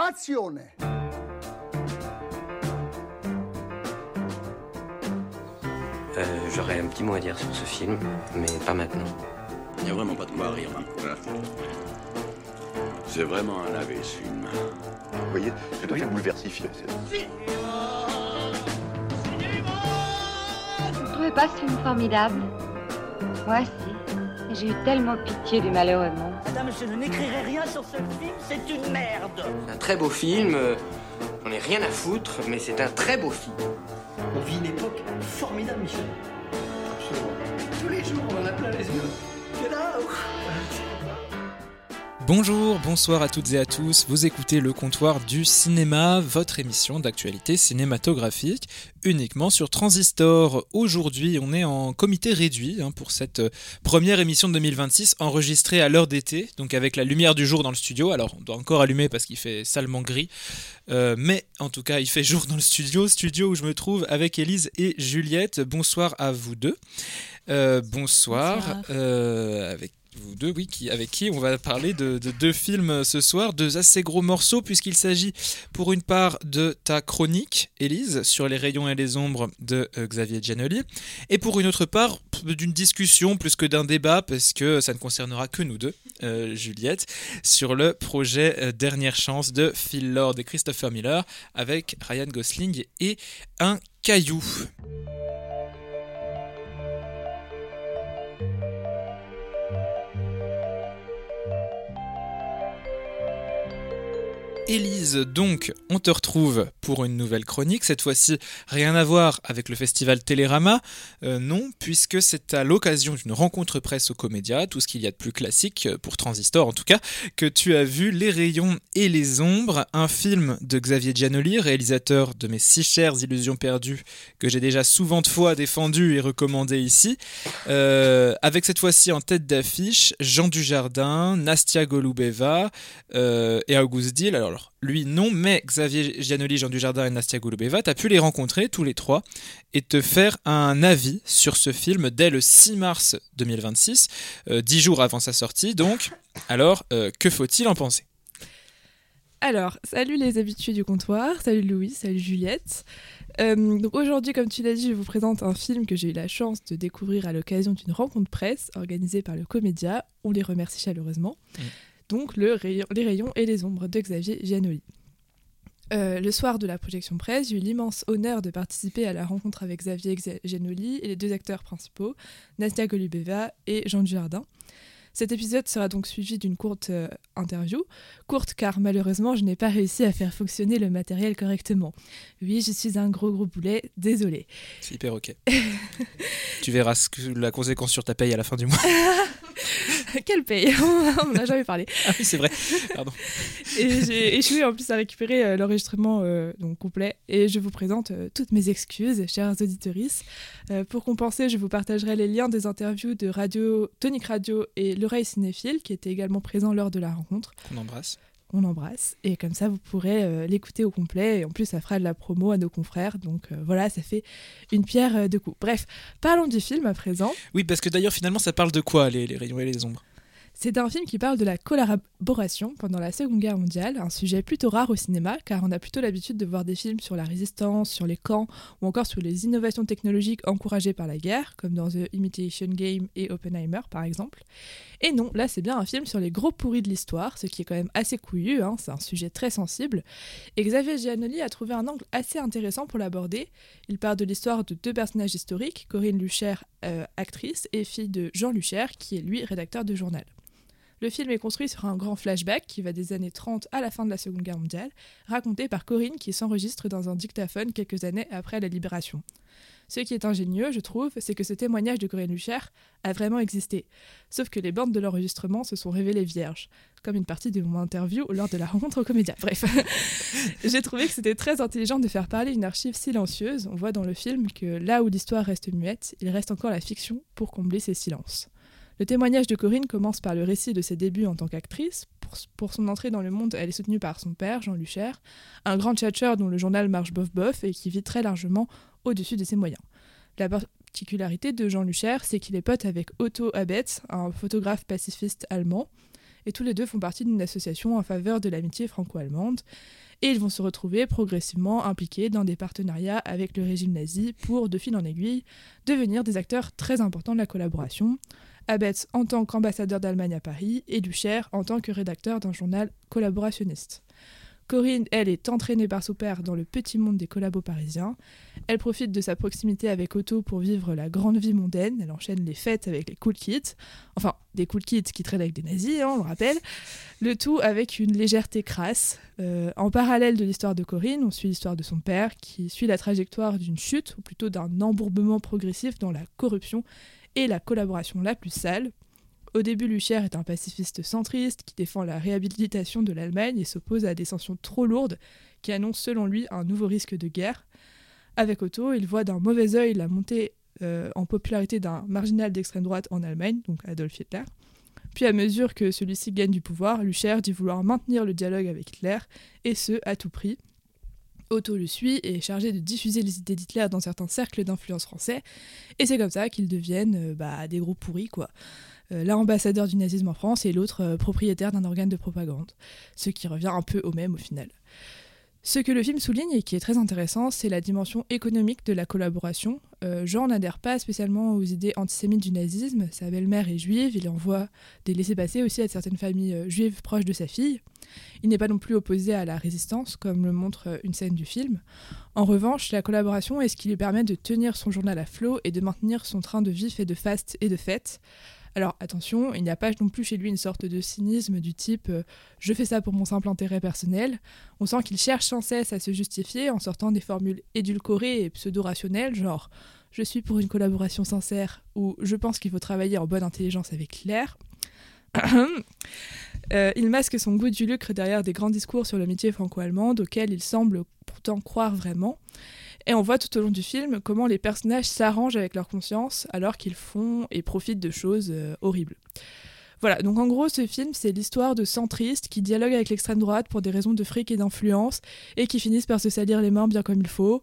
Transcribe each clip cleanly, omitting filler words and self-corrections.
Azione. J'aurais un petit mot à dire sur ce film, mais pas maintenant. Il n'y a vraiment pas de quoi rire. Hein. C'est vraiment un lavé, ce film. Vous voyez, c'est tout à fait bouleversif. Vous ne trouvez pas ce film formidable? Moi, si. J'ai eu tellement pitié du malheureux monde. Madame, je n'écrirai rien sur ce film, c'est une merde. Un très beau film, j'en ai rien à foutre, mais c'est un très beau film. On vit une époque formidable, Michel. Absolument. Tous les jours, on en a plein les yeux. Que là, Bonjour, bonsoir à toutes et à tous, vous écoutez Le Comptoir du Cinéma, votre émission d'actualité cinématographique, uniquement sur Transistor. Aujourd'hui, on est en comité réduit pour cette première émission de 2026, enregistrée à l'heure d'été, donc avec la lumière du jour dans le studio. Alors, on doit encore allumer parce qu'il fait salement gris, mais en tout cas, il fait jour dans le studio où je me trouve avec Élise et Juliette. Bonsoir à vous deux. Bonsoir. Avec vous deux, oui, avec qui on va parler de deux films ce soir, deux assez gros morceaux, puisqu'il s'agit pour une part de ta chronique, Élise, sur les rayons et les ombres de Xavier Giannoli, et pour une autre part d'une discussion plus que d'un débat, parce que ça ne concernera que nous deux, Juliette, sur le projet Dernière Chance de Phil Lord et Christopher Miller, avec Ryan Gosling et un caillou. Élise, donc, on te retrouve pour une nouvelle chronique. Cette fois-ci, rien à voir avec le festival Télérama. Non, puisque c'est à l'occasion d'une rencontre presse au Comédia, tout ce qu'il y a de plus classique, pour Transistor en tout cas, que tu as vu Les Rayons et les Ombres, un film de Xavier Giannoli, réalisateur de mes si chères Illusions perdues, que j'ai déjà souvent de fois défendu et recommandé ici, avec cette fois-ci en tête d'affiche Jean Dujardin, Nastia Golubeva et Auguste Dil. Alors lui non, mais Xavier Giannoli, Jean Dujardin et Nastia Golubeva, t'as pu les rencontrer tous les trois et te faire un avis sur ce film dès le 6 mars 2026, 10 jours avant sa sortie donc. Alors, que faut-il en penser ? Alors, salut les habitués du comptoir, salut Louis, salut Juliette. Donc aujourd'hui, comme tu l'as dit, je vous présente un film que j'ai eu la chance de découvrir à l'occasion d'une rencontre presse organisée par le Comédia. On les remercie chaleureusement. Donc Les Rayons et les Ombres de Xavier Giannoli. Le soir de la projection presse, j'ai eu l'immense honneur de participer à la rencontre avec Xavier Giannoli et les deux acteurs principaux, Nastia Golubeva et Jean Dujardin. Cet épisode sera donc suivi d'une courte interview. Courte car malheureusement je n'ai pas réussi à faire fonctionner le matériel correctement. Oui, je suis un gros boulet, désolé. C'est hyper ok. Tu verras la conséquence sur ta paye à la fin du mois. Quelle paye? On n'en a jamais parlé. Ah oui, c'est vrai, pardon. Et j'ai échoué en plus à récupérer l'enregistrement donc complet. Et je vous présente toutes mes excuses, chers auditeuristes. Pour compenser, je vous partagerai les liens des interviews de Tonic Radio et L'Oreille Cinéphile, qui étaient également présents lors de la rencontre. On embrasse. Et comme ça, vous pourrez l'écouter au complet. Et en plus, ça fera de la promo à nos confrères. Donc voilà, ça fait une pierre deux coups. Bref, parlons du film à présent. Oui, parce que d'ailleurs, finalement, ça parle de quoi, les Rayons et les Ombres ? C'est un film qui parle de la collaboration pendant la Seconde Guerre mondiale, un sujet plutôt rare au cinéma, car on a plutôt l'habitude de voir des films sur la résistance, sur les camps, ou encore sur les innovations technologiques encouragées par la guerre, comme dans The Imitation Game et Oppenheimer par exemple. Et non, là c'est bien un film sur les gros pourris de l'histoire, ce qui est quand même assez couillu, c'est un sujet très sensible. Et Xavier Giannoli a trouvé un angle assez intéressant pour l'aborder. Il part de l'histoire de deux personnages historiques, Corinne Luchaire, actrice, et fille de Jean Luchaire, qui est lui rédacteur de journal. Le film est construit sur un grand flashback qui va des années 30 à la fin de la Seconde Guerre mondiale, raconté par Corinne qui s'enregistre dans un dictaphone quelques années après la libération. Ce qui est ingénieux, je trouve, c'est que ce témoignage de Corinne Luchaire a vraiment existé. Sauf que les bandes de l'enregistrement se sont révélées vierges, comme une partie de mon interview lors de la rencontre au Comédia. Bref, j'ai trouvé que c'était très intelligent de faire parler une archive silencieuse. On voit dans le film que là où l'histoire reste muette, il reste encore la fiction pour combler ces silences. Le témoignage de Corinne commence par le récit de ses débuts en tant qu'actrice. Pour son entrée dans le monde, elle est soutenue par son père, Jean Luchaire, un grand tchatcheur dont le journal marche bof-bof et qui vit très largement au-dessus de ses moyens. La particularité de Jean Luchaire, c'est qu'il est pote avec Otto Abetz, un photographe pacifiste allemand. et tous les deux font partie d'une association en faveur de l'amitié franco-allemande, et ils vont se retrouver progressivement impliqués dans des partenariats avec le régime nazi pour, de fil en aiguille, devenir des acteurs très importants de la collaboration, Abetz en tant qu'ambassadeur d'Allemagne à Paris et Lucher en tant que rédacteur d'un journal collaborationniste. Corinne, elle, est entraînée par son père dans le petit monde des collabos parisiens. Elle profite de sa proximité avec Otto pour vivre la grande vie mondaine. Elle enchaîne les fêtes avec les cool kids. Enfin, des cool kids qui traînent avec des nazis, on le rappelle. Le tout avec une légèreté crasse. En parallèle de l'histoire de Corinne, on suit l'histoire de son père qui suit la trajectoire d'une chute, ou plutôt d'un embourbement progressif dans la corruption et la collaboration la plus sale. Au début, Lucher est un pacifiste centriste qui défend la réhabilitation de l'Allemagne et s'oppose à des sanctions trop lourdes qui annoncent selon lui un nouveau risque de guerre. Avec Otto, il voit d'un mauvais œil la montée en popularité d'un marginal d'extrême droite en Allemagne, donc Adolf Hitler. Puis à mesure que celui-ci gagne du pouvoir, Lucher dit vouloir maintenir le dialogue avec Hitler, et ce, à tout prix. Otto le suit et est chargé de diffuser les idées d'Hitler dans certains cercles d'influence français, et c'est comme ça qu'ils deviennent des gros pourris, quoi. L'un ambassadeur du nazisme en France et l'autre propriétaire d'un organe de propagande, ce qui revient un peu au même au final. Ce que le film souligne et qui est très intéressant, c'est la dimension économique de la collaboration. Jean n'adhère pas spécialement aux idées antisémites du nazisme, sa belle-mère est juive, il envoie des laissez-passer aussi à certaines familles juives proches de sa fille. Il n'est pas non plus opposé à la résistance, comme le montre une scène du film. En revanche, la collaboration est ce qui lui permet de tenir son journal à flot et de maintenir son train de vie fait de fastes et de fêtes. Alors attention, il n'y a pas non plus chez lui une sorte de cynisme du type « je fais ça pour mon simple intérêt personnel ». On sent qu'il cherche sans cesse à se justifier en sortant des formules édulcorées et pseudo-rationnelles, genre « je suis pour une collaboration sincère » ou « je pense qu'il faut travailler en bonne intelligence avec Hitler ». Il masque son goût du lucre derrière des grands discours sur l'amitié franco-allemande auxquels il semble pourtant croire vraiment. Et on voit tout au long du film comment les personnages s'arrangent avec leur conscience alors qu'ils font et profitent de choses horribles. Voilà, donc en gros, ce film, c'est l'histoire de centristes qui dialoguent avec l'extrême droite pour des raisons de fric et d'influence et qui finissent par se salir les mains bien comme il faut.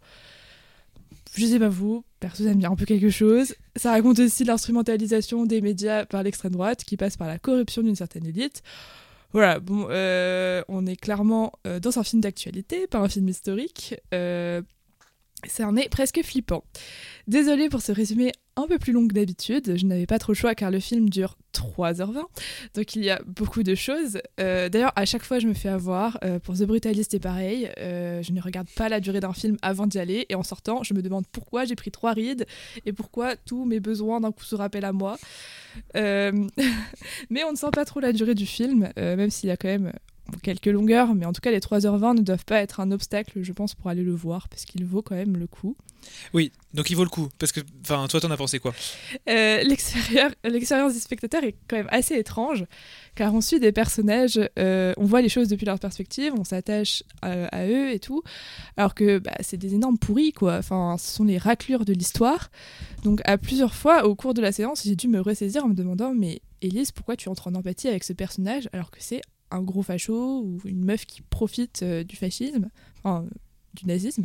Je sais pas vous, perso ça me dit un peu quelque chose. Ça raconte aussi l'instrumentalisation des médias par l'extrême droite qui passe par la corruption d'une certaine élite. Voilà, bon, on est clairement dans un film d'actualité, pas un film historique. Ça en est presque flippant. Désolée pour ce résumé un peu plus long que d'habitude, je n'avais pas trop le choix car le film dure 3h20, donc il y a beaucoup de choses. D'ailleurs, à chaque fois je me fais avoir, pour The Brutalist c'est pareil, je ne regarde pas la durée d'un film avant d'y aller, et en sortant, je me demande pourquoi j'ai pris 3 rides, et pourquoi tous mes besoins d'un coup se rappellent à moi. Mais on ne sent pas trop la durée du film, même s'il y a quand même quelques longueurs, mais en tout cas les 3h20 ne doivent pas être un obstacle, je pense, pour aller le voir, parce qu'il vaut quand même le coup. Oui, donc il vaut le coup, parce que, enfin, toi t'en as pensé quoi ? L'expérience du spectateur est quand même assez étrange, car on suit des personnages, on voit les choses depuis leur perspective, on s'attache à eux et tout, alors que c'est des énormes pourris, quoi. Enfin, ce sont les raclures de l'histoire. Donc à plusieurs fois, au cours de la séance, j'ai dû me ressaisir en me demandant, mais Élise, pourquoi tu entres en empathie avec ce personnage, alors que c'est un gros facho ou une meuf qui profite du fascisme, enfin du nazisme.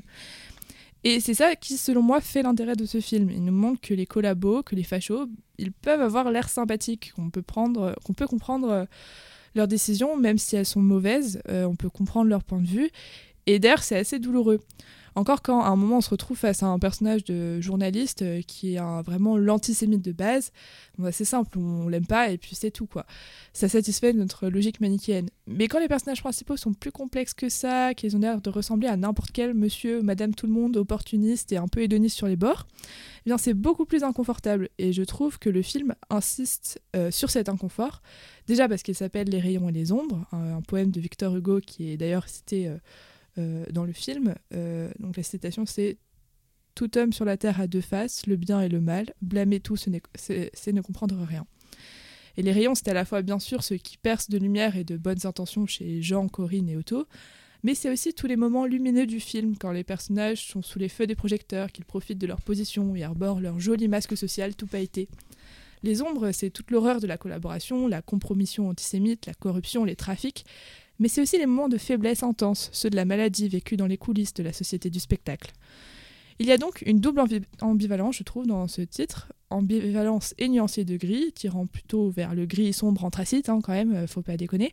Et c'est ça qui, selon moi, fait l'intérêt de ce film. Il nous montre que les collabos, que les fachos, ils peuvent avoir l'air sympathiques, qu'on peut comprendre leurs décisions, même si elles sont mauvaises, on peut comprendre leur point de vue. Et d'ailleurs, c'est assez douloureux. Encore quand, à un moment, on se retrouve face à un personnage de journaliste qui est vraiment l'antisémite de base, c'est simple, on l'aime pas et puis c'est tout, quoi. Ça satisfait notre logique manichéenne. Mais quand les personnages principaux sont plus complexes que ça, qu'ils ont l'air de ressembler à n'importe quel monsieur, madame tout le monde, opportuniste et un peu hédoniste sur les bords, eh bien c'est beaucoup plus inconfortable. Et je trouve que le film insiste sur cet inconfort, déjà parce qu'il s'appelle Les rayons et les ombres, un poème de Victor Hugo qui est d'ailleurs cité dans le film. Donc la citation c'est « Tout homme sur la terre a deux faces, le bien et le mal, blâmer tout c'est ne comprendre rien ». Et les rayons c'est à la fois bien sûr ceux qui percent de lumière et de bonnes intentions chez Jean, Corinne et Otto, mais c'est aussi tous les moments lumineux du film quand les personnages sont sous les feux des projecteurs, qu'ils profitent de leur position et arborent leur joli masque social tout pailleté. Les ombres c'est toute l'horreur de la collaboration, la compromission antisémite, la corruption, les trafics, mais c'est aussi les moments de faiblesse intense, ceux de la maladie vécue dans les coulisses de la société du spectacle. Il y a donc une double ambivalence, je trouve, dans ce titre. ambivalence et nuancé de gris, tirant plutôt vers le gris sombre anthracite, quand même, faut pas déconner.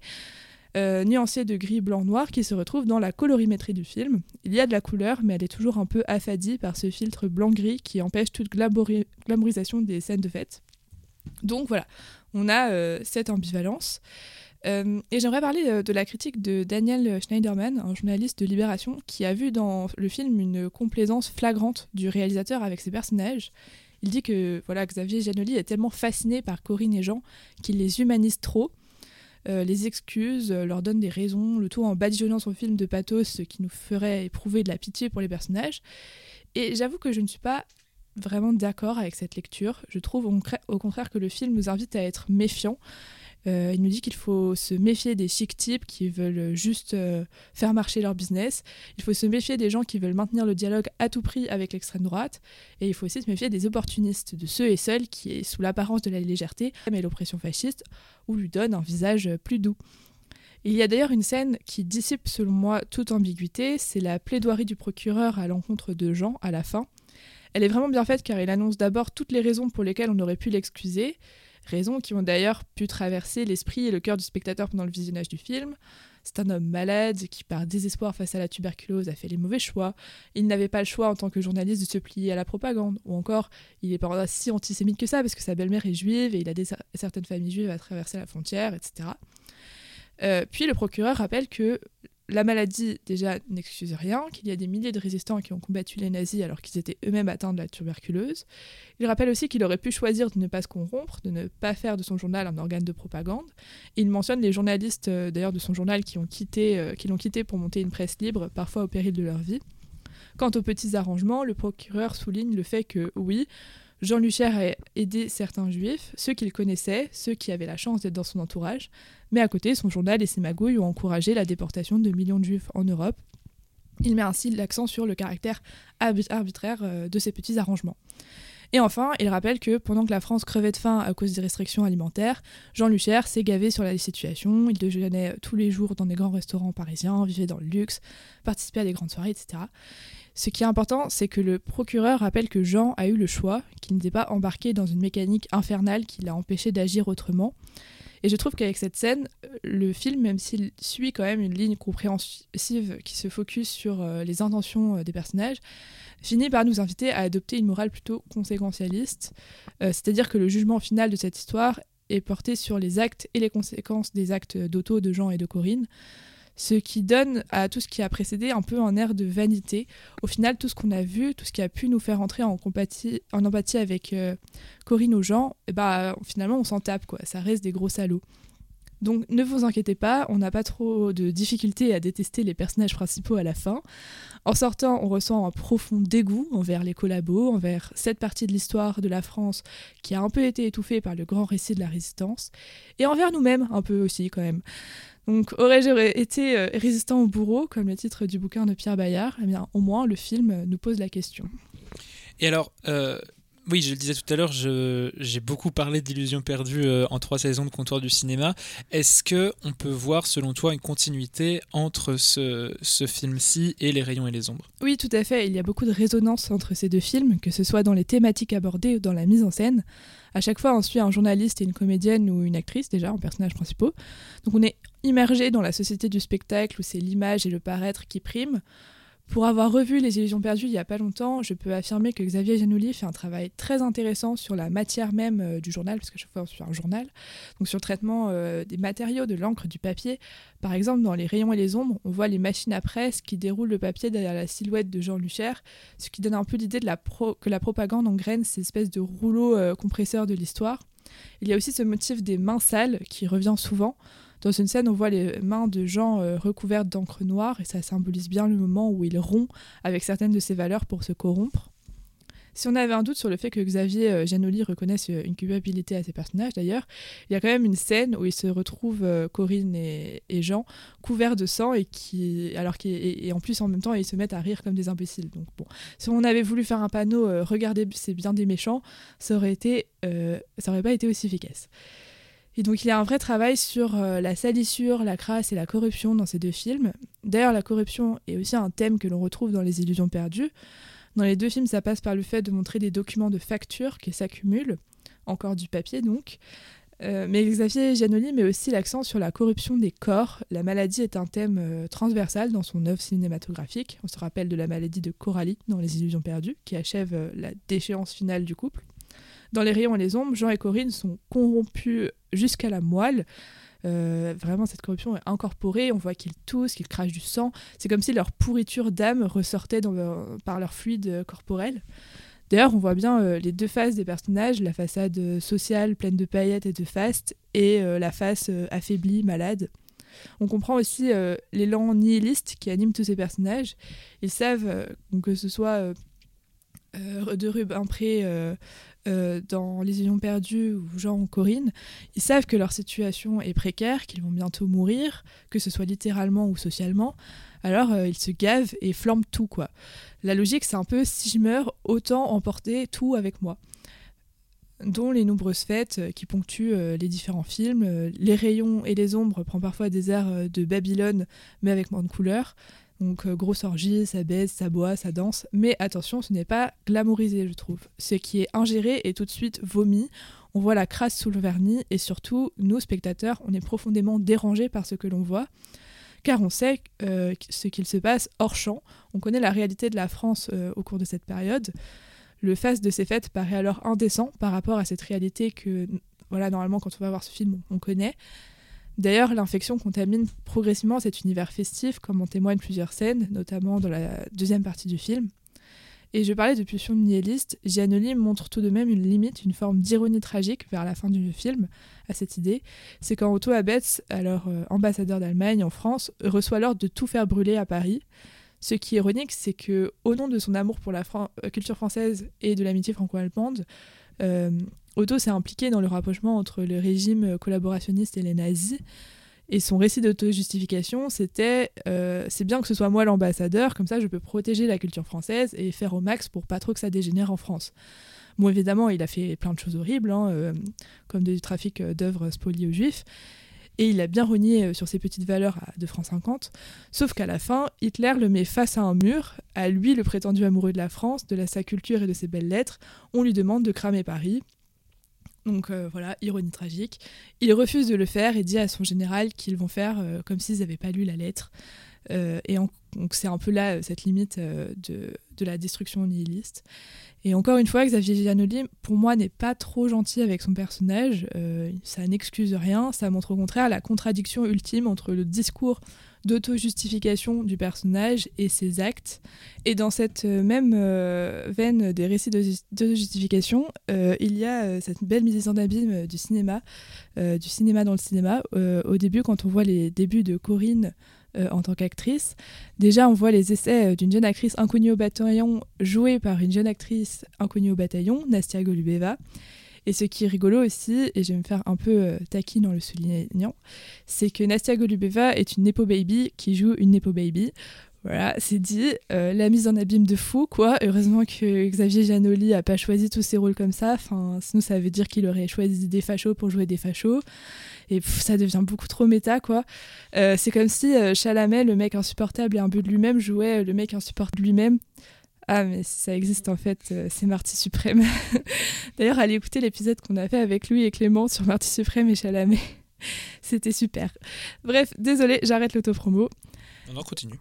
Nuancé de gris blanc-noir qui se retrouve dans la colorimétrie du film. Il y a de la couleur, mais elle est toujours un peu affadie par ce filtre blanc-gris qui empêche toute glamourisation des scènes de fête. Donc voilà, on a cette ambivalence. Et j'aimerais parler de la critique de Daniel Schneiderman, un journaliste de Libération, qui a vu dans le film une complaisance flagrante du réalisateur avec ses personnages. Il dit que Xavier Giannoli est tellement fasciné par Corinne et Jean qu'il les humanise trop, les excuse, leur donne des raisons, le tout en badigeonnant son film de pathos, ce qui nous ferait éprouver de la pitié pour les personnages. Et j'avoue que je ne suis pas vraiment d'accord avec cette lecture. Je trouve au contraire que le film nous invite à être méfiants. Il nous dit qu'il faut se méfier des chic types qui veulent juste faire marcher leur business. Il faut se méfier des gens qui veulent maintenir le dialogue à tout prix avec l'extrême droite. Et il faut aussi se méfier des opportunistes, de ceux et celles qui, sous l'apparence de la légèreté et l'oppression fasciste, ou lui donnent un visage plus doux. Il y a d'ailleurs une scène qui dissipe selon moi toute ambiguïté, c'est la plaidoirie du procureur à l'encontre de Jean à la fin. Elle est vraiment bien faite car il annonce d'abord toutes les raisons pour lesquelles on aurait pu l'excuser, raisons qui ont d'ailleurs pu traverser l'esprit et le cœur du spectateur pendant le visionnage du film. C'est un homme malade qui, par désespoir face à la tuberculose, a fait les mauvais choix. Il n'avait pas le choix en tant que journaliste de se plier à la propagande. Ou encore, il n'est pas si antisémite que ça parce que sa belle-mère est juive et il a certaines familles juives à traverser la frontière, etc. Puis le procureur rappelle que la maladie, déjà, n'excuse rien, qu'il y a des milliers de résistants qui ont combattu les nazis alors qu'ils étaient eux-mêmes atteints de la tuberculose. Il rappelle aussi qu'il aurait pu choisir de ne pas se corrompre, de ne pas faire de son journal un organe de propagande. Et il mentionne les journalistes, d'ailleurs, de son journal qui l'ont quitté pour monter une presse libre, parfois au péril de leur vie. Quant aux petits arrangements, le procureur souligne le fait que, oui, Jean Lucher a aidé certains juifs, ceux qu'il connaissait, ceux qui avaient la chance d'être dans son entourage, mais à côté, son journal et ses magouilles ont encouragé la déportation de millions de juifs en Europe. Il met ainsi l'accent sur le caractère arbitraire de ces petits arrangements. Et enfin, il rappelle que pendant que la France crevait de faim à cause des restrictions alimentaires, Jean Lucher s'est gavé sur la situation, il déjeunait tous les jours dans des grands restaurants parisiens, vivait dans le luxe, participait à des grandes soirées, etc. Ce qui est important, c'est que le procureur rappelle que Jean a eu le choix, qu'il n'était pas embarqué dans une mécanique infernale qui l'a empêché d'agir autrement. Et je trouve qu'avec cette scène, le film, même s'il suit quand même une ligne compréhensive qui se focus sur les intentions des personnages, finit par nous inviter à adopter une morale plutôt conséquentialiste, c'est-à-dire que le jugement final de cette histoire est porté sur les actes et les conséquences des actes d'Otto, de Jean et de Corinne, ce qui donne à tout ce qui a précédé un peu un air de vanité. Au final, tout ce qu'on a vu, tout ce qui a pu nous faire entrer en empathie avec Corinne ou Jean, finalement on s'en tape, quoi. Ça reste des gros salauds. Donc ne vous inquiétez pas, on n'a pas trop de difficultés à détester les personnages principaux à la fin. En sortant, on ressent un profond dégoût envers les collabos, envers cette partie de l'histoire de la France qui a un peu été étouffée par le grand récit de la résistance, et envers nous-mêmes un peu aussi quand même. Donc aurais-je été résistant au bourreau, comme le titre du bouquin de Pierre Bayard ? Eh bien, au moins, le film nous pose la question. Et alors, oui, je le disais tout à l'heure, j'ai beaucoup parlé d'Illusions perdues en 3 saisons de Comptoir du cinéma. Est-ce qu'on peut voir, selon toi, une continuité entre ce film-ci et Les rayons et les ombres ? Oui, tout à fait. Il y a beaucoup de résonance entre ces deux films, que ce soit dans les thématiques abordées ou dans la mise en scène. À chaque fois, on suit un journaliste et une comédienne ou une actrice, déjà, en personnages principaux. Donc on est immergé dans la société du spectacle où c'est l'image et le paraître qui priment. Pour avoir revu Les Illusions perdues il n'y a pas longtemps, je peux affirmer que Xavier Giannoli fait un travail très intéressant sur la matière même du journal, parce que chaque fois on suit un journal, donc sur le traitement des matériaux, de l'encre, du papier. Par exemple, dans Les rayons et les ombres, on voit les machines à presse qui déroulent le papier derrière la silhouette de Jean Lucher, ce qui donne un peu l'idée que la propagande engraine ces espèces de rouleaux compresseurs de l'histoire. Il y a aussi ce motif des mains sales qui revient souvent. Dans une scène, on voit les mains de Jean recouvertes d'encre noire et ça symbolise bien le moment où il rompt avec certaines de ses valeurs pour se corrompre. Si on avait un doute sur le fait que Xavier Giannoli reconnaisse une culpabilité à ses personnages, d'ailleurs, il y a quand même une scène où il se retrouve Corinne et Jean couverts de sang et en plus en même temps ils se mettent à rire comme des imbéciles. Donc bon, si on avait voulu faire un panneau regardez, c'est bien des méchants, ça aurait pas été aussi efficace. Et donc il y a un vrai travail sur la salissure, la crasse et la corruption dans ces deux films. D'ailleurs, la corruption est aussi un thème que l'on retrouve dans Les Illusions perdues. Dans les deux films, ça passe par le fait de montrer des documents de facture qui s'accumulent, encore du papier donc. Mais Xavier Giannoli met aussi l'accent sur la corruption des corps. La maladie est un thème transversal dans son œuvre cinématographique. On se rappelle de la maladie de Coralie dans Les Illusions perdues, qui achève la déchéance finale du couple. Dans Les Rayons et les Ombres, Jean et Corinne sont corrompus jusqu'à la moelle. Vraiment, cette corruption est incorporée. On voit qu'ils toussent, qu'ils crachent du sang. C'est comme si leur pourriture d'âme ressortait par leur fluide corporel. D'ailleurs, on voit bien les deux faces des personnages, la façade sociale pleine de paillettes et de faste, et la face affaiblie, malade. On comprend aussi l'élan nihiliste qui anime tous ces personnages. Ils savent que ce soit de Rubempré dans Les Illusions perdues ou Jean ou Corinne, ils savent que leur situation est précaire, qu'ils vont bientôt mourir, que ce soit littéralement ou socialement. Alors ils se gavent et flambent tout, quoi. La logique, c'est un peu, si je meurs, autant emporter tout avec moi. Dont les nombreuses fêtes qui ponctuent les différents films. Les Rayons et les Ombres prend parfois des airs de Babylone, mais avec moins de couleurs. Donc grosse orgie, ça baise, ça boit, ça danse. Mais attention, ce n'est pas glamourisé, je trouve. Ce qui est ingéré est tout de suite vomi. On voit la crasse sous le vernis et surtout, nous, spectateurs, on est profondément dérangés par ce que l'on voit. Car on sait ce qu'il se passe hors champ. On connaît la réalité de la France au cours de cette période. Le faste de ces fêtes paraît alors indécent par rapport à cette réalité que, voilà, normalement, quand on va voir ce film, on connaît. D'ailleurs, l'infection contamine progressivement cet univers festif, comme en témoignent plusieurs scènes, notamment dans la deuxième partie du film. Et je parlais de pulsion nihiliste, Giannoli montre tout de même une limite, une forme d'ironie tragique vers la fin du film à cette idée. C'est quand Otto Abetz, alors ambassadeur d'Allemagne en France, reçoit l'ordre de tout faire brûler à Paris. Ce qui est ironique, c'est que, au nom de son amour pour la culture française et de l'amitié franco-allemande, Otto s'est impliqué dans le rapprochement entre le régime collaborationniste et les nazis. Et son récit d'auto-justification, c'était c'est bien que ce soit moi l'ambassadeur, comme ça je peux protéger la culture française et faire au max pour pas trop que ça dégénère en France. Bon, évidemment, il a fait plein de choses horribles, comme du trafic d'œuvres spoliées aux juifs, et il a bien renié sur ses petites valeurs à 2 francs 50, sauf qu'à la fin, Hitler le met face à un mur, à lui, le prétendu amoureux de la France, de sa culture et de ses belles lettres, on lui demande de cramer Paris. Donc voilà, ironie tragique. Il refuse de le faire et dit à son général qu'ils vont faire comme s'ils n'avaient pas lu la lettre. Donc c'est un peu là cette limite de la destruction nihiliste. Et encore une fois, Xavier Giannoli, pour moi, n'est pas trop gentil avec son personnage. Ça n'excuse rien, ça montre au contraire la contradiction ultime entre le discours d'auto-justification du personnage et ses actes. Et dans cette même veine des récits de justification, il y a cette belle mise en abîme du cinéma dans le cinéma. Au début, quand on voit les débuts de Corinne en tant qu'actrice, déjà on voit les essais d'une jeune actrice inconnue au bataillon jouée par une jeune actrice inconnue au bataillon, Nastia Golubeva. Et ce qui est rigolo aussi, et je vais me faire un peu taquine en le soulignant, c'est que Nastia Golubeva est une Nepo Baby qui joue une Nepo Baby. Voilà, c'est dit, la mise en abîme de fou, quoi. Heureusement que Xavier Giannoli a pas choisi tous ses rôles comme ça, sinon ça veut dire qu'il aurait choisi des fachos pour jouer des fachos. Et ça devient beaucoup trop méta, quoi. C'est comme si Chalamet, le mec insupportable et imbu de lui-même, jouait le mec insupportable de lui-même. Ah, mais ça existe en fait, c'est Marty Suprême. D'ailleurs, allez écouter l'épisode qu'on a fait avec Louis et Clément sur Marty Suprême et Chalamet. C'était super. Bref, désolé, j'arrête l'autopromo. Non, continue.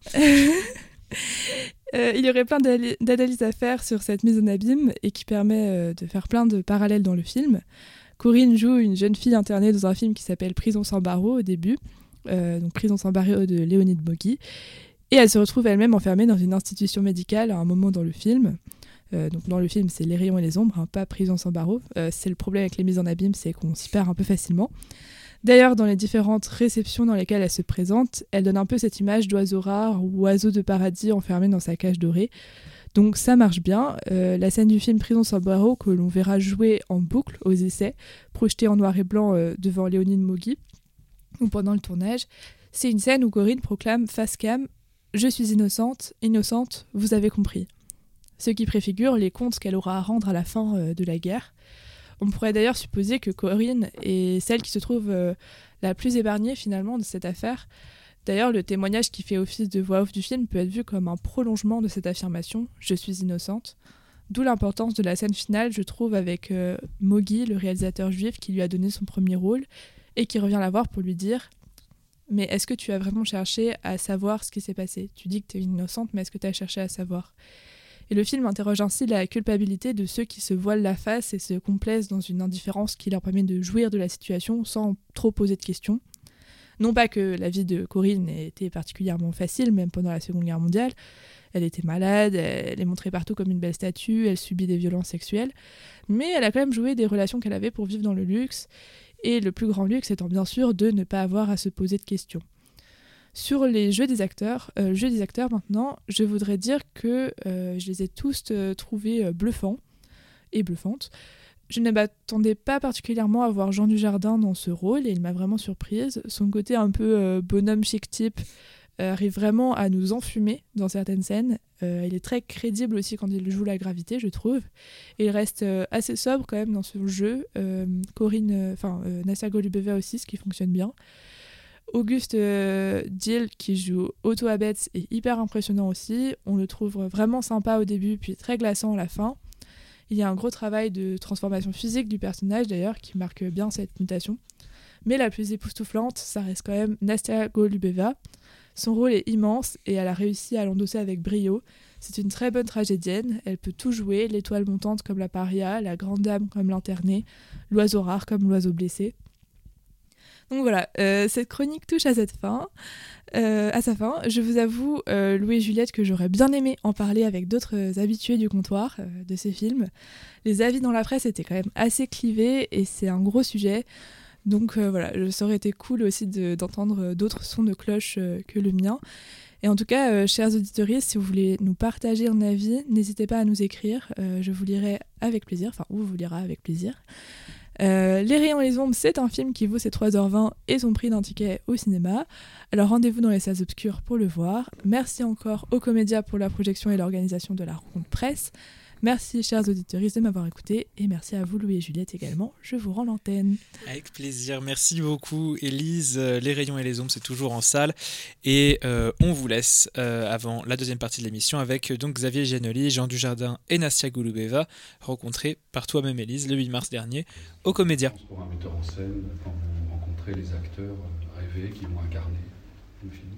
Il y aurait plein d'analyses à faire sur cette mise en abîme et qui permet de faire plein de parallèles dans le film. Corinne joue une jeune fille internée dans un film qui s'appelle Prison sans barreaux au début, donc Prison sans barreaux de Léonide Boguy. Et elle se retrouve elle-même enfermée dans une institution médicale à un moment dans le film. Donc dans le film, c'est Les Rayons et les Ombres, pas Prison sans barreaux. C'est le problème avec les mises en abîme, c'est qu'on s'y perd un peu facilement. D'ailleurs, dans les différentes réceptions dans lesquelles elle se présente, elle donne un peu cette image d'oiseau rare ou oiseau de paradis enfermé dans sa cage dorée. Donc ça marche bien. La scène du film Prison sans barreaux, que l'on verra jouer en boucle aux essais, projetée en noir et blanc devant Léonide Boguy, ou pendant le tournage, c'est une scène où Corinne proclame face cam « Je suis innocente, innocente, vous avez compris ». Ce qui préfigure les comptes qu'elle aura à rendre à la fin de la guerre. On pourrait d'ailleurs supposer que Corinne est celle qui se trouve la plus épargnée finalement de cette affaire. D'ailleurs, le témoignage qui fait office de voix off du film peut être vu comme un prolongement de cette affirmation « je suis innocente ». D'où l'importance de la scène finale, je trouve, avec Mogi, le réalisateur juif qui lui a donné son premier rôle, et qui revient la voir pour lui dire « mais est-ce que tu as vraiment cherché à savoir ce qui s'est passé ? Tu dis que tu es innocente, mais est-ce que tu as cherché à savoir ?» Et le film interroge ainsi la culpabilité de ceux qui se voilent la face et se complaisent dans une indifférence qui leur permet de jouir de la situation sans trop poser de questions. Non pas que la vie de Corinne ait été particulièrement facile, même pendant la Seconde Guerre mondiale. Elle était malade, elle est montrée partout comme une belle statue, elle subit des violences sexuelles. Mais elle a quand même joué des relations qu'elle avait pour vivre dans le luxe. Et le plus grand luxe étant bien sûr de ne pas avoir à se poser de questions. Sur les jeux des acteurs maintenant, je voudrais dire que je les ai tous trouvés bluffants et bluffantes. Je ne m'attendais pas particulièrement à voir Jean Dujardin dans ce rôle et il m'a vraiment surprise. Son côté un peu bonhomme chic type arrive vraiment à nous enfumer dans certaines scènes. Il est très crédible aussi quand il joue la gravité, je trouve. Et il reste assez sobre quand même dans ce jeu. Nastia Golubeva aussi, ce qui fonctionne bien. Auguste Dill, qui joue Otto Abetz, est hyper impressionnant aussi. On le trouve vraiment sympa au début, puis très glaçant à la fin. Il y a un gros travail de transformation physique du personnage d'ailleurs, qui marque bien cette mutation. Mais la plus époustouflante, ça reste quand même Nastia Golubeva. Son rôle est immense et elle a réussi à l'endosser avec brio. C'est une très bonne tragédienne, elle peut tout jouer, l'étoile montante comme la paria, la grande dame comme l'internée, l'oiseau rare comme l'oiseau blessé. Donc voilà, cette chronique touche à sa fin. Je vous avoue, Louis et Juliette, que j'aurais bien aimé en parler avec d'autres habitués du comptoir de ces films. Les avis dans la presse étaient quand même assez clivés et c'est un gros sujet. Donc voilà, ça aurait été cool aussi d'entendre d'autres sons de cloche que le mien. Et en tout cas, chers auditeurs, si vous voulez nous partager un avis, n'hésitez pas à nous écrire. Je vous lirai avec plaisir, enfin, on vous lira avec plaisir. Les Rayons et les Ombres, c'est un film qui vaut ses 3h20 et son prix d'un ticket au cinéma. Alors rendez-vous dans les salles obscures pour le voir. Merci encore aux Comédia pour la projection et l'organisation de la rencontre presse. Merci, chers auditeurs, de m'avoir écouté et merci à vous, Louis et Juliette également. Je vous rends l'antenne. Avec plaisir. Merci beaucoup, Élise. Les Rayons et les Ombres, c'est toujours en salle. Et on vous laisse avant la deuxième partie de l'émission avec donc Xavier Giannoli, Jean Dujardin et Nastia Golubeva, rencontrés par toi-même, Élise, le 8 mars dernier au Comédia. Pour un metteur en scène, quand vous rencontrez les acteurs rêvés qui vont incarner le film.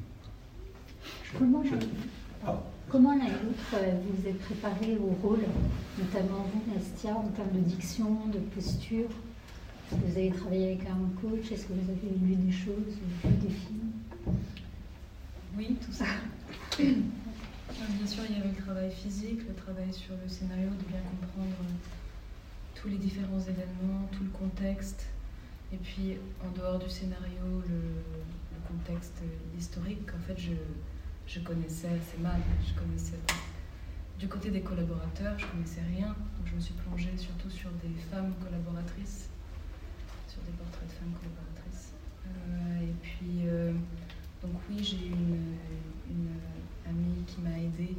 Comment l'un et l'autre vous êtes préparés au rôle, notamment vous, Nastia, en termes de diction, de posture? Est-ce que vous avez travaillé avec un coach? Est-ce que vous avez lu des choses, vu des films? Oui, tout ça. Bien sûr, il y avait le travail physique, le travail sur le scénario, de bien comprendre tous les différents événements, tout le contexte. Et puis, en dehors du scénario, le contexte historique, en fait, je connaissais assez mal. Du côté des collaborateurs, je connaissais rien. Donc je me suis plongée surtout sur des femmes collaboratrices, sur des portraits de femmes collaboratrices. Et puis, donc oui, j'ai eu une amie qui m'a aidée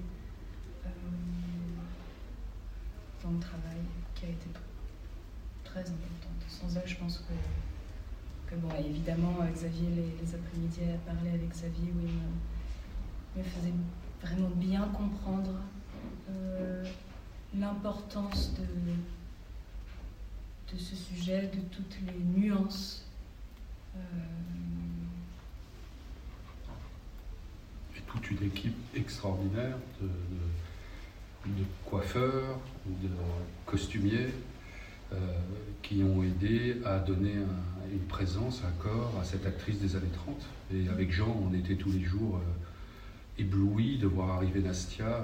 dans le travail, qui a été très importante. Sans elle, je pense que bon, évidemment, Xavier, les après-midi, à parler avec Xavier, où il me faisait vraiment bien comprendre l'importance de ce sujet, de toutes les nuances. Et toute une équipe extraordinaire de coiffeurs, de costumiers qui ont aidé à donner une présence, un corps à cette actrice des années 30. Et avec Jean, on était tous les jours ébloui de voir arriver Nastia,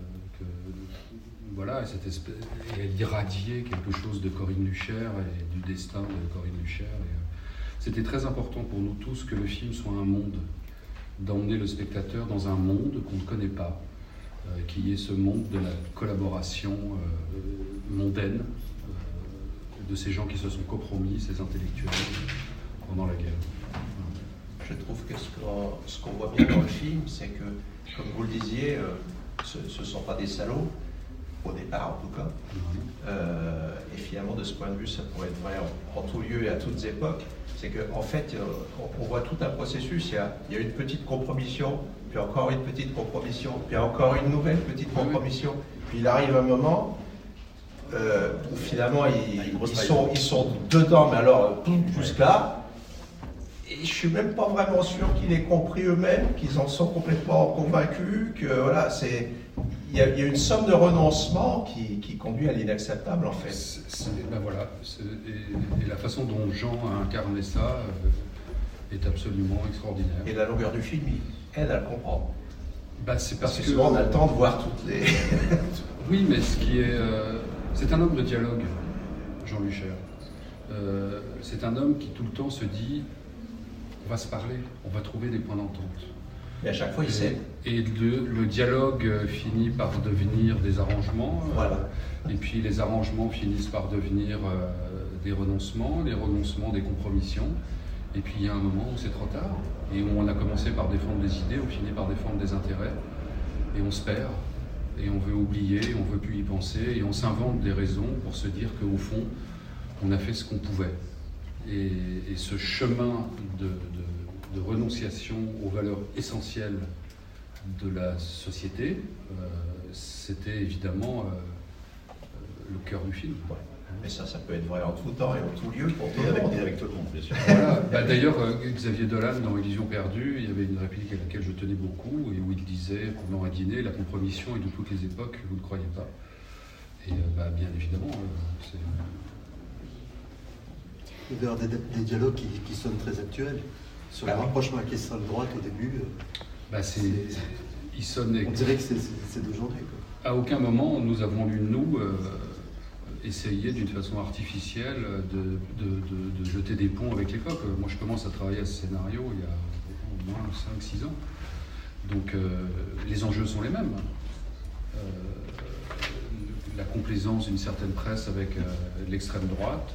voilà, et elle irradiait quelque chose de Corinne Lucher et du destin de Corinne Lucher. C'était très important pour nous tous que le film soit un monde, d'emmener le spectateur dans un monde qu'on ne connaît pas, qui est ce monde de la collaboration mondaine de ces gens qui se sont compromis, ces intellectuels, pendant la guerre. Je trouve que ce qu'on voit bien dans le film, c'est que, comme vous le disiez, ce ne sont pas des salauds. au départ en tout cas. Et finalement, de ce point de vue, ça pourrait être vrai en tout lieu et à toutes époques. C'est qu'en fait, on voit tout un processus. Il y a une petite compromission, puis encore une petite compromission, puis encore une nouvelle petite compromission. Puis il arrive un moment où finalement ils sont dedans, mais alors jusque-là. Et je ne suis même pas vraiment sûr qu'ils aient compris eux-mêmes, qu'ils en sont complètement convaincus, que voilà, il y a une somme de renoncement qui conduit à l'inacceptable en fait. Ben voilà, et la façon dont Jean a incarné ça est absolument extraordinaire. Et la longueur du film aide à le comprendre. Ben, c'est parce que souvent on a le temps de voir toutes les... Oui, mais ce qui est... c'est un homme de dialogue, Jean Luchaire. C'est un homme qui tout le temps se dit, on va se parler, on va trouver des points d'entente. Et à chaque fois, il sait. Et le dialogue finit par devenir des arrangements. Voilà. Et puis les arrangements finissent par devenir des renoncements, les renoncements des compromissions. Et puis il y a un moment où c'est trop tard, et où on a commencé par défendre des idées, on finit par défendre des intérêts, et on se perd, et on veut oublier, on ne veut plus y penser, et on s'invente des raisons pour se dire qu'au fond, on a fait ce qu'on pouvait. Et ce chemin de renonciation aux valeurs essentielles de la société, c'était évidemment le cœur du film. Ouais. Mais ça peut être vrai en tout temps et en tout lieu pour tout le monde. Et avec tout le monde, bien sûr. Voilà. Bah, d'ailleurs, Xavier Dolan, dans Illusion perdue, il y avait une réplique à laquelle je tenais beaucoup, et où il disait, pendant un dîner, la compromission est de toutes les époques, vous ne croyez pas. Et bien évidemment, c'est... Il y a des dialogues qui sonnent très actuels. Sur le rapprochement avec l'extrême droite au début, il sonne... on dirait que c'est d'aujourd'hui. À aucun moment, nous avons lu, nous, essayer d'une façon artificielle de jeter des ponts avec l'époque. Moi, je commence à travailler à ce scénario il y a au moins 5-6 ans. Donc, les enjeux sont les mêmes. La complaisance d'une certaine presse avec l'extrême droite.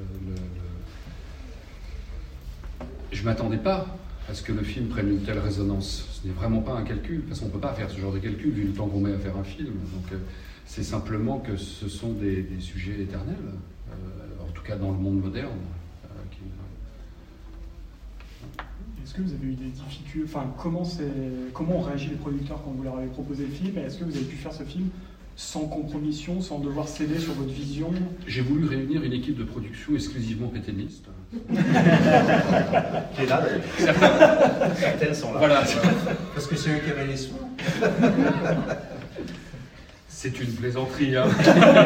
Je ne m'attendais pas à ce que le film prenne une telle résonance. Ce n'est vraiment pas un calcul, parce qu'on ne peut pas faire ce genre de calcul vu le temps qu'on met à faire un film. Donc, c'est simplement que ce sont des sujets éternels, en tout cas dans le monde moderne. Est-ce que vous avez eu des difficultés, enfin comment ont réagi les producteurs quand vous leur avez proposé le film, et est-ce que vous avez pu faire ce film sans compromission, sans devoir céder sur votre vision? J'ai voulu réunir une équipe de production exclusivement pétainiste. Qui est là d'ailleurs. Certaines sont là. Voilà. Parce que c'est eux qui avaient les sous. C'est une plaisanterie. Hein.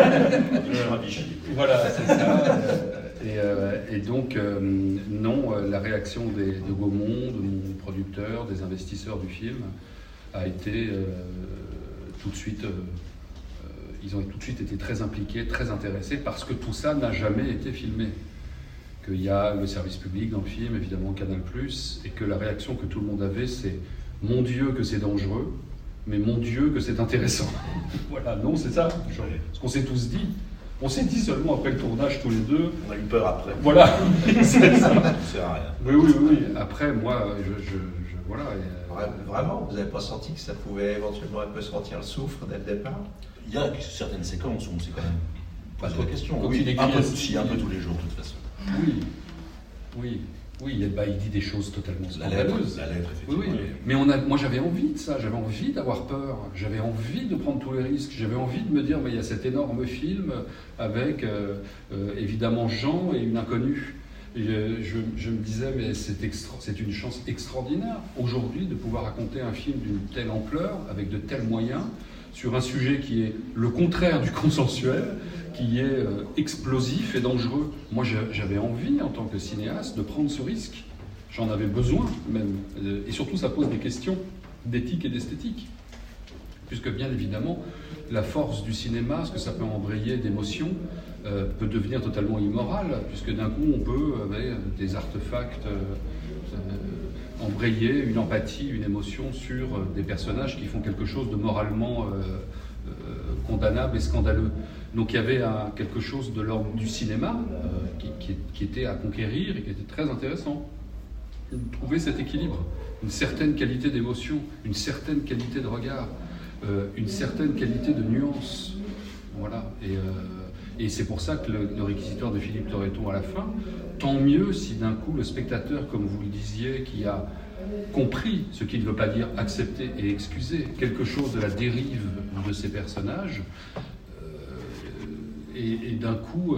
Voilà, c'est ça. Et donc, non, la réaction de Gaumont, de mon producteur, des investisseurs du film, a été tout de suite... ils ont tout de suite été très impliqués, très intéressés, parce que tout ça n'a jamais été filmé. Qu'il y a le service public dans le film, évidemment Canal+, et que la réaction que tout le monde avait, c'est « Mon Dieu, que c'est dangereux !» mais mon Dieu que c'est intéressant. Voilà, non, c'est ça. Ce qu'on s'est tous dit. On s'est dit seulement après le tournage tous les deux. On a eu peur après. Voilà, c'est ça. Ça sert à rien. Oui. Après, moi, voilà. Vraiment, vous n'avez pas senti que ça pouvait éventuellement un peu sentir le soufre dès le départ? Il y a certaines séquences où on s'est quand même pas de questions. Oui, un peu tous les jours, de toute façon. Oui, il dit des choses totalement scandaleuses. La lettre, effectivement. Oui. Mais moi, j'avais envie de ça, j'avais envie d'avoir peur, j'avais envie de prendre tous les risques, j'avais envie de me dire, mais il y a cet énorme film avec, évidemment, Jean et une inconnue. Et je me disais, mais c'est une chance extraordinaire, aujourd'hui, de pouvoir raconter un film d'une telle ampleur, avec de tels moyens, sur un sujet qui est le contraire du consensuel, qui est explosif et dangereux. Moi, j'avais envie, en tant que cinéaste, de prendre ce risque. J'en avais besoin, même. Et surtout, ça pose des questions d'éthique et d'esthétique. Puisque, bien évidemment, la force du cinéma, ce que ça peut embrayer d'émotions, peut devenir totalement immoral, puisque d'un coup, on peut, avec des artefacts, embrayer une empathie, une émotion sur des personnages qui font quelque chose de moralement condamnable et scandaleux. Donc il y avait quelque chose de l'ordre du cinéma qui était à conquérir et qui était très intéressant. Trouver cet équilibre, une certaine qualité d'émotion, une certaine qualité de regard, une certaine qualité de nuance, Voilà. Et c'est pour ça que le réquisitoire de Philippe Torreton à la fin, tant mieux si d'un coup le spectateur, comme vous le disiez, qui a compris ce qui ne veut pas dire accepter et excuser quelque chose de la dérive de ces personnages, et d'un coup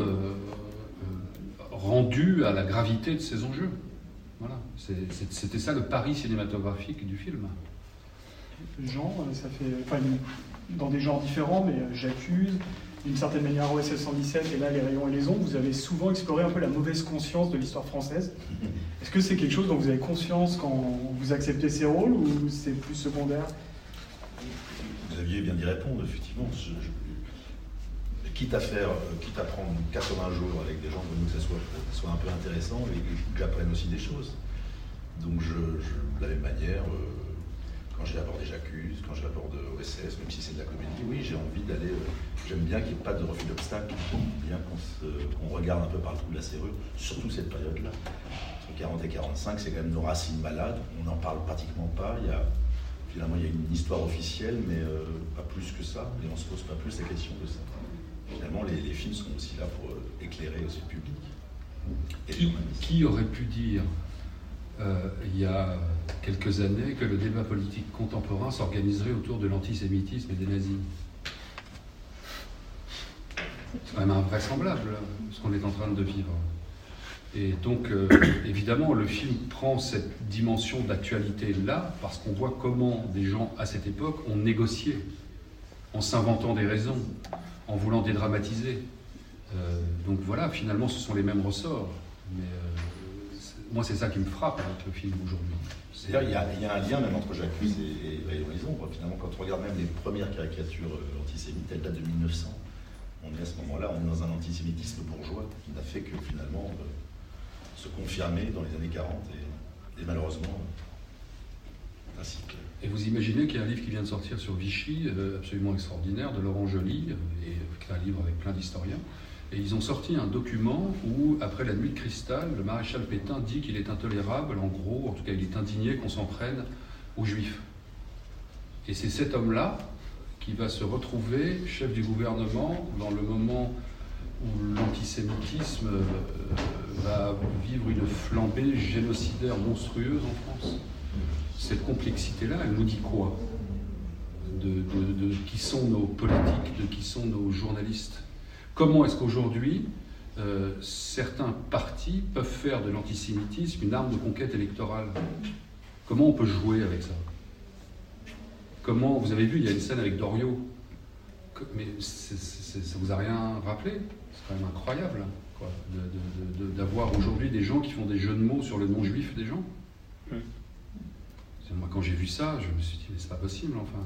rendu à la gravité de ces enjeux. Voilà. C'était ça le pari cinématographique du film. Jean, ça fait, dans des genres différents, mais J'accuse, d'une certaine manière OSS 117 et là Les Rayons et les Ombres, vous avez souvent exploré un peu la mauvaise conscience de l'histoire française. Est-ce que c'est quelque chose dont vous avez conscience quand vous acceptez ces rôles ou c'est plus secondaire? Xavier vient d'y répondre, effectivement. Quitte à prendre 80 jours avec des gens pour nous que ça soit un peu intéressant et que j'apprenne aussi des choses. Donc de la même manière, quand j'ai abordé J'accuse, quand j'aborde OSS, même si c'est de la comédie, oui, j'ai envie d'aller. J'aime bien qu'il n'y ait pas de refus d'obstacle, j'aime bien qu'on regarde un peu par le trou de la serrure, surtout cette période-là. Entre 40 et 45, c'est quand même nos racines malades, on n'en parle pratiquement pas. Finalement, il y a une histoire officielle, mais pas plus que ça, et on ne se pose pas plus la question que ça. Finalement, les films sont aussi là pour éclairer aussi le public. Qui aurait pu dire il y a quelques années que le débat politique contemporain s'organiserait autour de l'antisémitisme et des nazis? C'est quand même invraisemblable ce qu'on est en train de vivre. Et donc, évidemment, le film prend cette dimension d'actualité-là parce qu'on voit comment des gens à cette époque ont négocié, en s'inventant des raisons, en voulant dédramatiser. Donc voilà, finalement, ce sont les mêmes ressorts. Mais moi, c'est ça qui me frappe avec le film aujourd'hui. C'est-à-dire, il y a un lien même entre J'accuse et Rayons et les Ombres. Finalement, quand on regarde même les premières caricatures antisémites, elles datent de 1900. On est à ce moment-là, on est dans un antisémitisme bourgeois qui n'a fait que finalement se confirmer dans les années 40 et malheureusement ainsi que... Et vous imaginez qu'il y a un livre qui vient de sortir sur Vichy, absolument extraordinaire, de Laurent Joly, et qui est un livre avec plein d'historiens. Et ils ont sorti un document où, après la nuit de cristal, le maréchal Pétain dit qu'il est intolérable, en gros, en tout cas il est indigné qu'on s'en prenne aux Juifs. Et c'est cet homme-là qui va se retrouver chef du gouvernement dans le moment où l'antisémitisme va vivre une flambée génocidaire monstrueuse en France. Cette complexité-là, elle nous dit quoi de qui sont nos politiques, de qui sont nos journalistes? Comment est-ce qu'aujourd'hui, certains partis peuvent faire de l'antisémitisme une arme de conquête électorale? Comment on peut jouer avec ça? Comment, vous avez vu, il y a une scène avec Doriot, mais ça vous a rien rappelé? C'est quand même incroyable, quoi, d'avoir aujourd'hui des gens qui font des jeux de mots sur le nom juif des gens. Moi, quand j'ai vu ça, je me suis dit, mais c'est pas possible, enfin.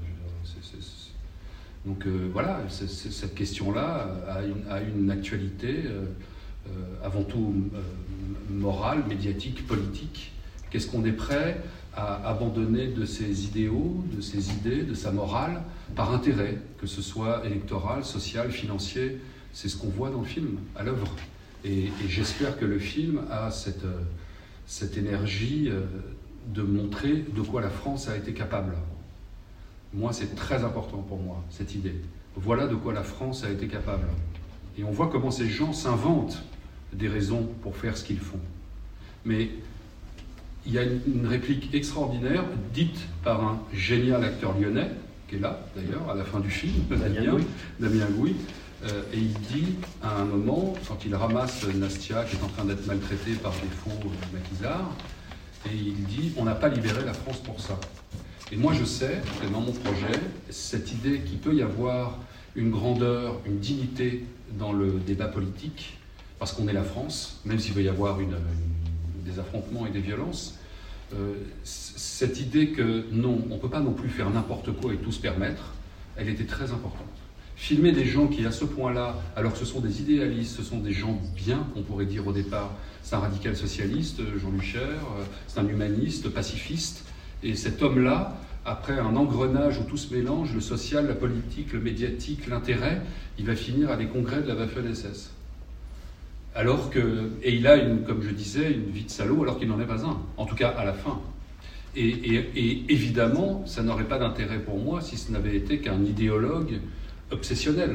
Donc voilà, cette question-là a une actualité avant tout morale, médiatique, politique. Qu'est-ce qu'on est prêt à abandonner de ses idéaux, de ses idées, de sa morale, par intérêt, que ce soit électoral, social, financier? C'est ce qu'on voit dans le film, à l'œuvre. Et j'espère que le film a cette énergie de montrer de quoi la France a été capable. Moi, c'est très important pour moi, cette idée. Voilà de quoi la France a été capable. Et on voit comment ces gens s'inventent des raisons pour faire ce qu'ils font. Mais il y a une réplique extraordinaire, dite par un génial acteur lyonnais, qui est là, d'ailleurs, à la fin du film, Damien Gouy, et il dit, à un moment, quand il ramasse Nastia, qui est en train d'être maltraitée par des faux maquisards, et il dit, on n'a pas libéré la France pour ça. Et moi je sais, que dans mon projet, cette idée qu'il peut y avoir une grandeur, une dignité dans le débat politique, parce qu'on est la France, même s'il peut y avoir des affrontements et des violences, cette idée que non, on ne peut pas non plus faire n'importe quoi et tout se permettre, elle était très importante. Filmer des gens qui, à ce point-là, alors que ce sont des idéalistes, ce sont des gens bien, on pourrait dire au départ, c'est un radical socialiste, Jean Lucher, c'est un humaniste, pacifiste, et cet homme-là, après un engrenage où tout se mélange, le social, la politique, le médiatique, l'intérêt, il va finir à des congrès de la Waffen-SS. Alors que, et il a, comme je disais, une vie de salaud alors qu'il n'en est pas un, en tout cas à la fin. Et évidemment, ça n'aurait pas d'intérêt pour moi si ce n'avait été qu'un idéologue obsessionnel.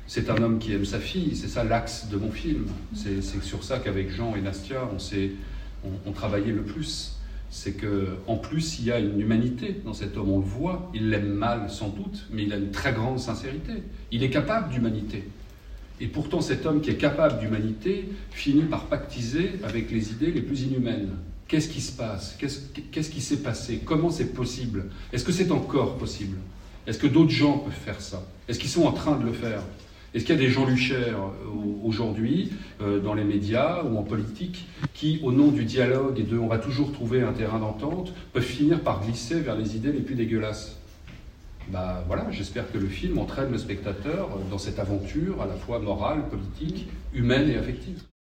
C'est un homme qui aime sa fille, c'est ça l'axe de mon film. C'est sur ça qu'avec Jean et Nastia, on travaillait le plus. C'est qu'en plus, il y a une humanité dans cet homme, on le voit, il l'aime mal sans doute, mais il a une très grande sincérité. Il est capable d'humanité. Et pourtant, cet homme qui est capable d'humanité finit par pactiser avec les idées les plus inhumaines. Qu'est-ce qui se passe? Qu'est-ce qui s'est passé? Comment c'est possible? Est-ce que c'est encore possible? Est-ce que d'autres gens peuvent faire ça? Est-ce qu'ils sont en train de le faire? Est-ce qu'il y a des Jean Lucher aujourd'hui, dans les médias ou en politique, qui, au nom du dialogue et de « on va toujours trouver un terrain d'entente », peuvent finir par glisser vers les idées les plus dégueulasses? Voilà, j'espère que le film entraîne le spectateur dans cette aventure à la fois morale, politique, humaine et affective.